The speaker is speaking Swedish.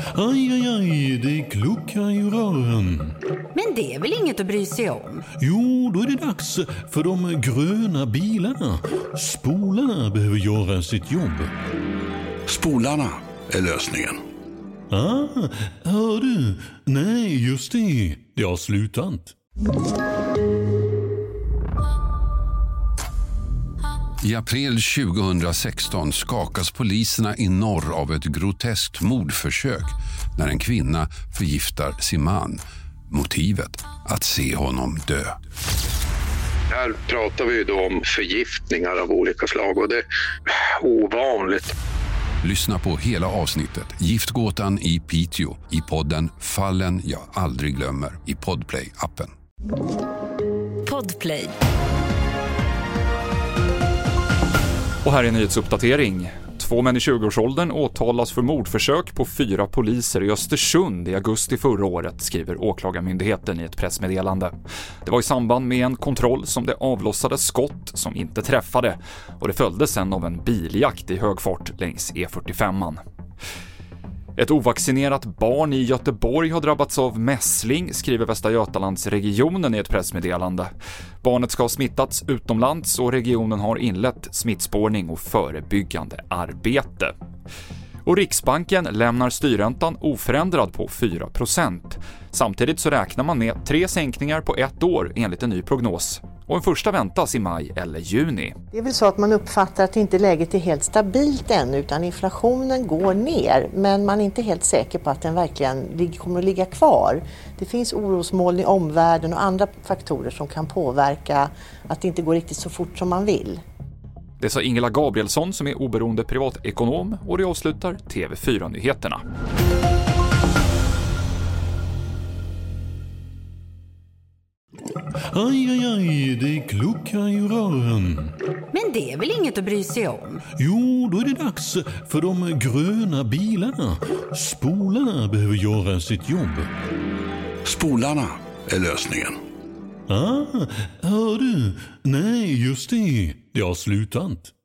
Aj, aj, aj, det kluckar i rören. Men det är väl inget att bry sig om? Jo, då är det dags för de gröna bilarna. Spolarna behöver göra sitt jobb. Spolarna är lösningen. Hör du? Nej, just det. Det har slutat. I april 2016 skakas poliserna i norr av ett groteskt mordförsök när en kvinna förgiftar sin man. Motivet att se honom dö. Här pratar vi då om förgiftningar av olika slag och det är ovanligt. Lyssna på hela avsnittet Giftgåtan i Piteå i podden Fallen jag aldrig glömmer i Podplay-appen. Podplay. Och här är en nyhetsuppdatering. 2 män i 20-årsåldern åtalas för mordförsök på 4 poliser i Östersund i augusti förra året, skriver åklagarmyndigheten i ett pressmeddelande. Det var i samband med en kontroll som det avlossade skott som inte träffade och det följdes sen av en biljakt i hög fart längs E45. Ett ovaccinerat barn i Göteborg har drabbats av mässling, skriver Västra Götalandsregionen i ett pressmeddelande. Barnet ska ha smittats utomlands och regionen har inlett smittspårning och förebyggande arbete. Och Riksbanken lämnar styrräntan oförändrad på 4%. Samtidigt så räknar man med 3 sänkningar på 1 år enligt en ny prognos. Och en första väntas i maj eller juni. Det är väl så att man uppfattar att inte läget är helt stabilt än utan inflationen går ner. Men man är inte helt säker på att den verkligen kommer att ligga kvar. Det finns orosmoln i omvärlden och andra faktorer som kan påverka att det inte går riktigt så fort som man vill. Det sa Ingela Gabrielsson som är oberoende privatekonom och det avslutar TV4-nyheterna. Aj, aj, aj, det kluckar i rören. Men det är väl inget att bry sig om? Jo, då är det dags för de gröna bilarna. Spolarna behöver göra sitt jobb. Spolarna är lösningen. Hör du? Nej, just det. Det har slutat.